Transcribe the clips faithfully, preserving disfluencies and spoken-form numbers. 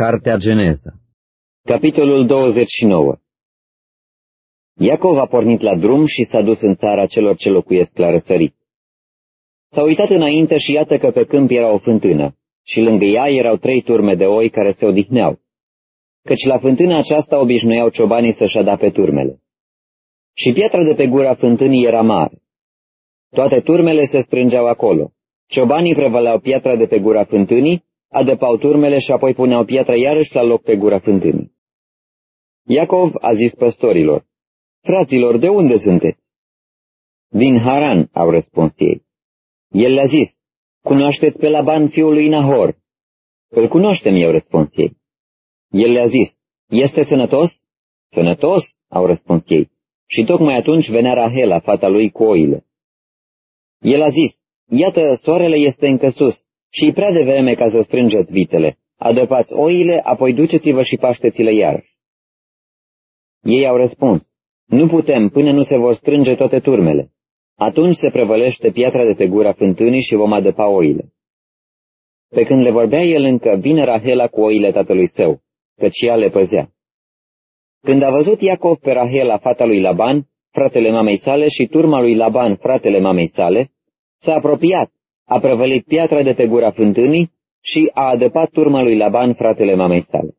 Cartea Geneza. Capitolul douăzeci și nouă. Iacov a pornit la drum și s-a dus în țara celor ce locuiesc la răsărit. S-a uitat înainte și iată că pe câmp era o fântână și lângă ea erau trei turme de oi care se odihneau, căci la fântâna aceasta obișnuiau ciobanii să-și adape turmele. Și piatra de pe gura fântânii era mare. Toate turmele se strângeau acolo. Ciobanii prevăleau piatra de pe gura fântânii, adăpau turmele și apoi puneau piatra iarăși la loc pe gura fântânii. Iacov a zis păstorilor: fraților, de unde sunteți? Din Haran, au răspuns ei. El le-a zis: cunoașteți pe Laban fiul lui Nahor? Îl cunoaștem, i-au răspuns ei. El le-a zis: este sănătos? Sănătos, au răspuns ei. Și tocmai atunci venea Rahela, fata lui, cu oile. El a zis: iată, soarele este încă sus și-i prea devreme ca să strângeți vitele. Adăpați oile, apoi duceți-vă și pașteți-le iarăși. Ei au răspuns: nu putem până nu se vor strânge toate turmele. Atunci se prevălește piatra de pe gura fântânii și vom adăpa oile. Pe când le vorbea el încă, vine Rahela cu oile tatălui său, căci ea le păzea. Când a văzut Iacov pe Rahela, fata lui Laban, fratele mamei sale, și turma lui Laban, fratele mamei sale, s-a apropiat, a prăvălit piatra de pe gura fântânii și a adăpat turma lui Laban, fratele mamei sale.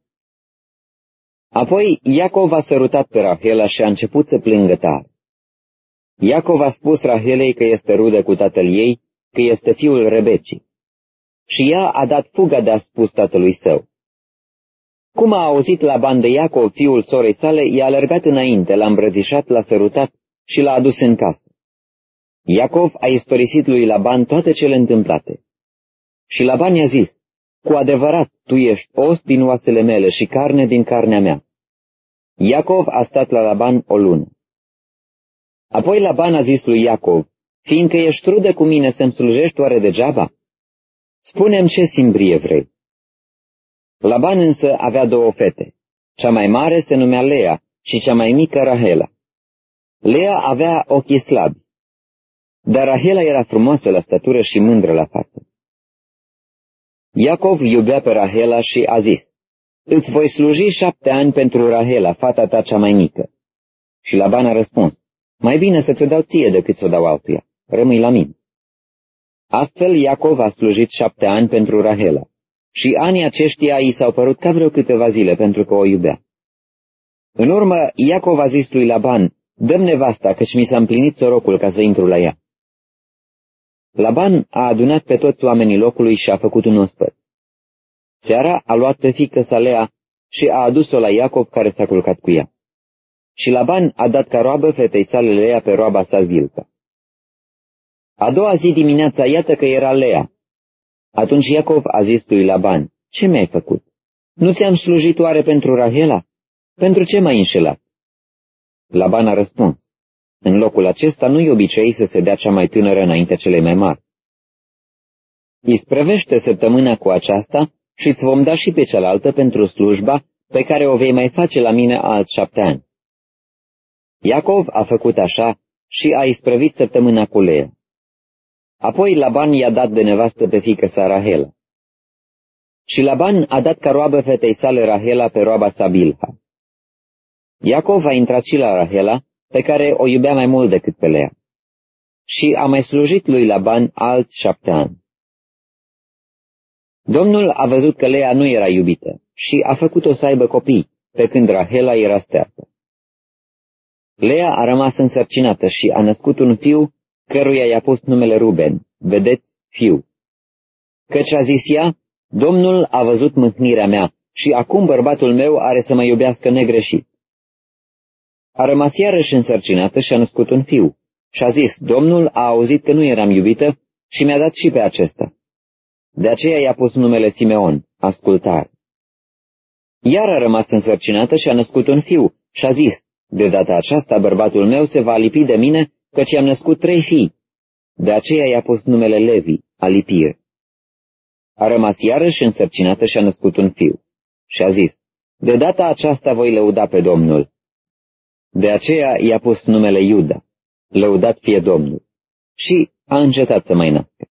Apoi Iacov a sărutat pe Rahela și a început să plângă tare. Iacov a spus Rahelei că este rudă cu tatăl ei, că este fiul Rebecii. Și ea a dat fuga de a spus tatălui său. Cum a auzit Laban de Iacov, fiul sorei sale, i-a alergat înainte, l-a îmbrățișat, l-a sărutat și l-a adus în casă. Iacov a istorisit lui Laban toate cele întâmplate. Și Laban i-a zis: cu adevărat, tu ești os din oasele mele și carne din carnea mea. Iacov a stat la Laban o lună. Apoi Laban a zis lui Iacov: fiindcă ești rudă cu mine, să-mi slujești oare degeaba? Spune-mi ce simbrie vrei. Laban însă avea două fete. Cea mai mare se numea Lea și cea mai mică Rahela. Lea avea ochii slabi, dar Rahela era frumoasă la statură și mândră la față. Iacov iubea pe Rahela și a zis: îți voi sluji șapte ani pentru Rahela, fata ta cea mai mică. Și Laban a răspuns: mai bine să ți-o dau ție decât să o dau altuia, rămâi la mine. Astfel Iacov a slujit șapte ani pentru Rahela și anii aceștia i s-au părut ca vreo câteva zile pentru că o iubea. În urmă Iacov a zis lui Laban: dă-mi nevasta, căci mi s-a împlinit sorocul ca să intru la ea. Laban a adunat pe toți oamenii locului și a făcut un ospăț. Seara a luat pe fiică sa Lea și a adus-o la Iacov, care s-a culcat cu ea. Și Laban a dat ca roabă fetei sale Lea pe roaba sa Zilpa. A doua zi dimineața, iată că era Lea. Atunci Iacov a zis lui Laban: ce mi-ai făcut? Nu ți-am slujit oare pentru Rahela? Pentru ce m-ai înșelat? Laban a răspuns: în locul acesta nu-i obicei să se dea cea mai tânără înaintea celei mai mari. Isprăvește săptămâna cu aceasta și îți vom da și pe cealaltă pentru slujba pe care o vei mai face la mine alți șapte ani. Iacov a făcut așa și a isprăvit săptămâna cu Lea. Apoi Laban i-a dat de nevastă pe fiică sa Rahela. Și Laban a dat ca roabă fetei sale Rahela pe roaba sa Bilha. Iacov a intrat și la Rahela, pe care o iubea mai mult decât pe Lea. Și a mai slujit lui Laban alți șapte ani. Domnul a văzut că Lea nu era iubită și a făcut-o să aibă copii, pe când Rahela era stearpă. Lea a rămas însărcinată și a născut un fiu, căruia i-a pus numele Ruben, vedeți, fiu. Căci a zis ea: Domnul a văzut mâhnirea mea și acum bărbatul meu are să mă iubească negreșit. A rămas iarăși însărcinată și a născut un fiu și a zis: Domnul a auzit că nu eram iubită și mi-a dat și pe acesta. De aceea i-a pus numele Simeon, ascultare. Iar a rămas însărcinată și a născut un fiu și a zis: de data aceasta bărbatul meu se va lipi de mine, căci i-am născut trei fii. De aceea i-a pus numele Levi, alipire. A rămas iarăși însărcinată și a născut un fiu și a zis: de data aceasta voi lăuda pe Domnul. De aceea i-a pus numele Iuda, lăudat fie Domnul, și a încetat să mai nască.